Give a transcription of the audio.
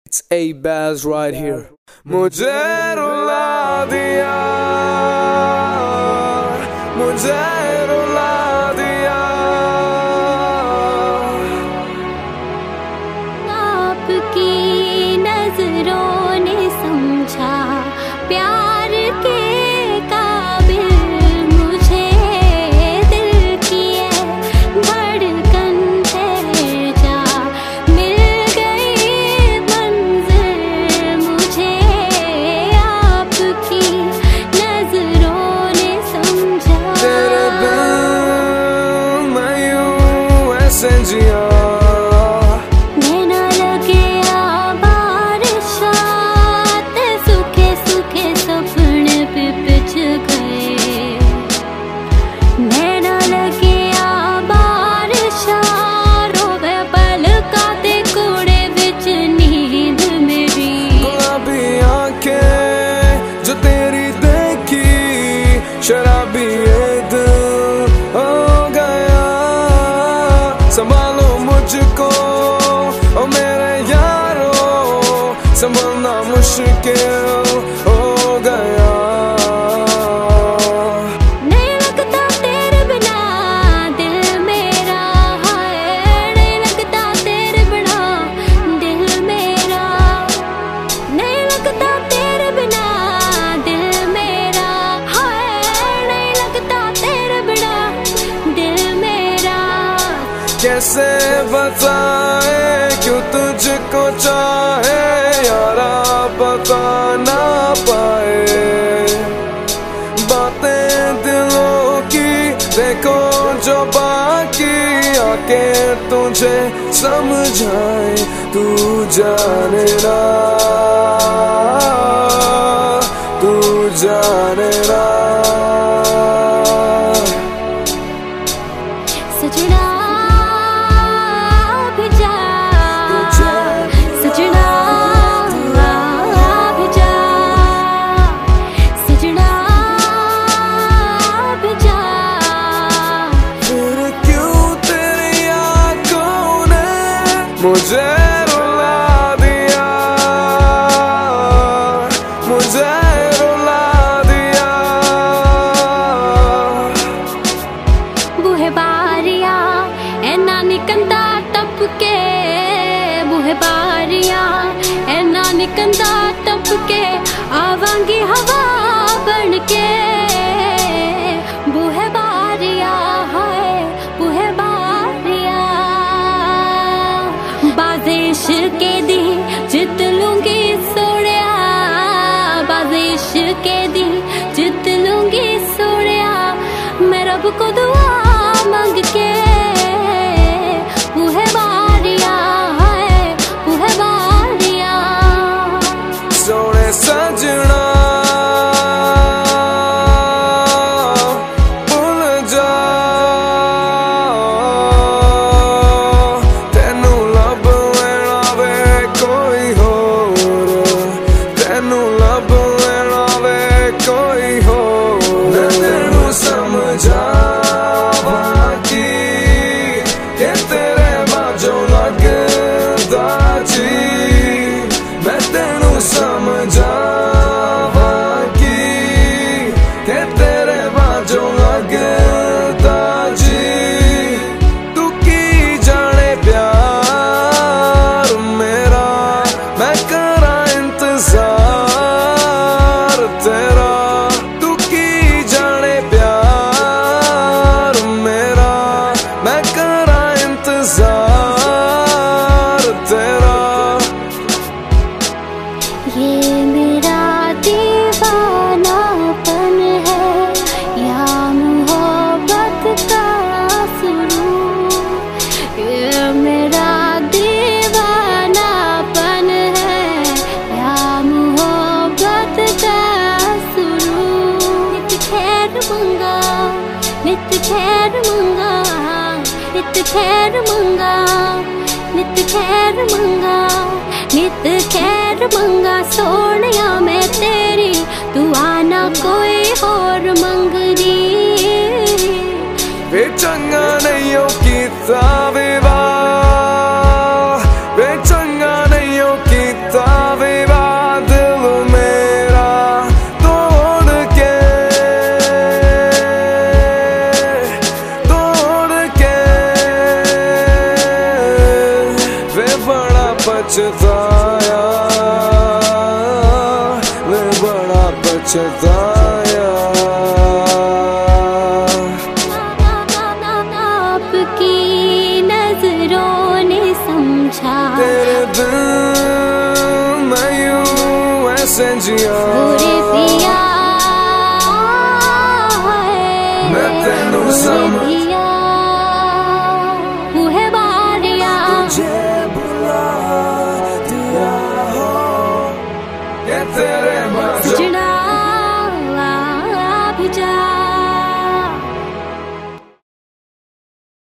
It's A-Baz right here. मुझे रुला दिया, मुझे रुला दिया। आपकी नजरों ने समझा प्यार के काबिल मुझे, दिल की धड़कन ठहर जा, मिल गई मंजिल मुझे। आपकी नजरों ने समझा, तेरे बिन मैं यूं ऐसे जिया, शराबी ये दिल हो गया। संभालो मुझको ओ मेरे यारो, संभलना मुश्किल हो गया। नहीं लगता तेरे बिना दिल मेरा, है नहीं लगता तेरे बिना दिल मेरा, नहीं लगता तेरे बिना दिल मेरा, कैसे बताए क्यों तुझको चाहे यारा, बता ना पाए बातें दिलों की, देखो जो बाकी आके तुझे समझाए। तू जाने ना, तू जाने ना। सजना मुझे रुला दिया, मुझे रुला दिया। बूहे बारिया ऐना निकंदा टपके, बूहे बारिया ऐना निकंदा टपके, आवांगी हवा बनके। बूहे बारिया हाय बूहे बारिया, बाजिश के दी जित लूंगी सोनिया, बाजिश के दी जित लूंगी सोनिया। मैं रब को दुआ मांग के, बूहे बारिया है बूहे बारिया। सोने सजना भूल जा, तेनू लब लेना वे कोई होर, तेनू लब लेना वे कोई होर। मैं तेनू समझावा कि तेरे बाजों लगदा जी, मैं तेनू समझावा कि तेरे बाजों लगदा जी। तू की जाने प्यार मेरा, मैं करा इंतजार तेरा। तू की जाने प्यार मेरा, मैं करा इंतजार तेरा। ये मेरा दीवानापन है या मोहब्बत का सुरूर, ये मेरा दीवानापन है या मोहब्बत का सुरूर। नित खैर मंगा, नित खैर मंगा, नित खैर मंगा, नित खैर मंगा, नित खैर मंगा। सोनिया मैं तेरी, तू आना कोई और मंगदी। वे चंगा नहीं हो कीता विवाह, वे चंगा नहीं हो कीता पछताया, मैं बड़ा पछताया। आपकी नजरों ने समझा तेरे दिल मैं यूं ऐसे जिया।